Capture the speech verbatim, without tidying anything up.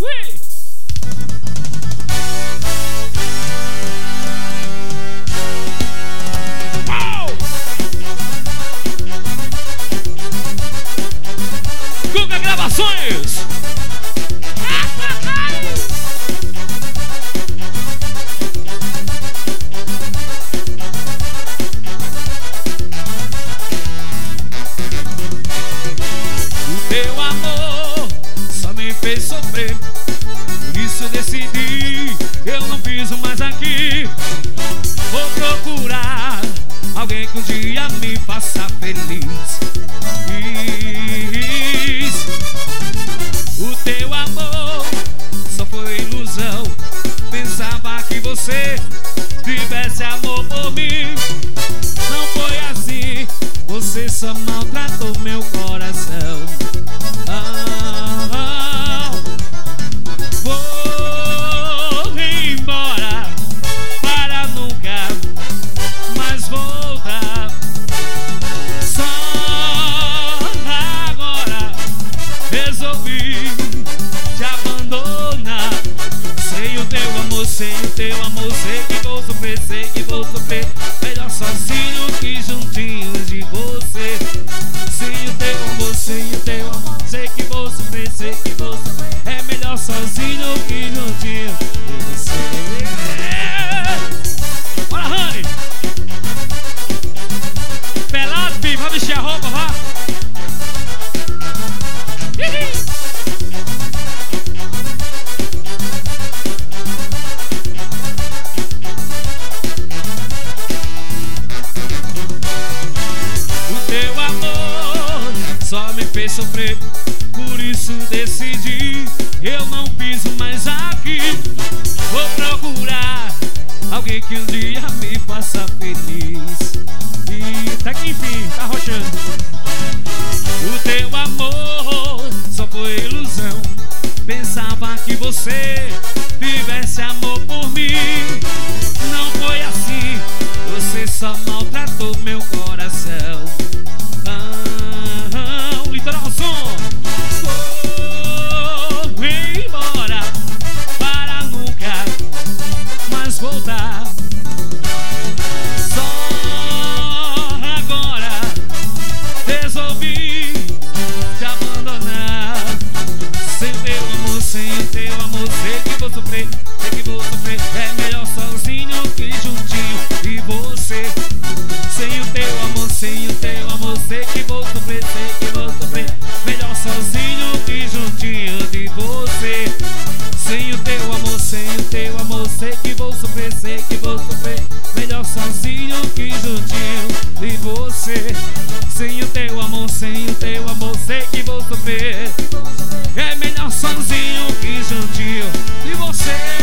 Ui! Guga Gravações. O teu amor só me fez sofrer, por isso decidi, eu não piso mais aqui. Vou procurar alguém que um dia me faça feliz. O teu amor só foi ilusão, pensava que você tivesse amor por mim. Não foi assim, você só maltratou meu coração. Ah, vou embora para nunca mais voltar. Só agora resolvi te abandonar. Sem o teu amor, sem o teu amor, sei que vou sofrer, sei que vou sofrer. Melhor sozinho que juntinho de você. Sem o teu amor, sem o teu amor, sei que vou sofrer, sei que vou sofrer. É melhor sozinho que juntinho de você. Bora, Rani! Pelado, filho, vai vestir a roupa, vá! O teu amor só me fez sofrer, por isso decidi, eu não piso mais aqui. Vou procurar alguém que um dia me faça feliz. E até que enfim, tá roxando. O teu amor só foi ilusão, pensava que você tivesse amor por mim. Não foi assim, você só maltratou meu coração. Ah, o litoral som. Vou embora para nunca mais voltar. Só agora resolvi te abandonar. Sem teu amor, sem o teu amor, sei que vou sofrer, sei que vou sofrer. É melhor sozinho que juntinho de você. Sem o teu amor, sem o teu amor, sei que vou sofrer, sei que vou sofrer. Melhor sozinho que juntinho de você. Sem o teu amor, sem o teu amor, sei que vou sofrer, sei que vou sofrer. Melhor sozinho que juntinho de você. Sem o teu amor, sem o teu amor, sei que vou sofrer. É melhor sozinho que juntinho de você.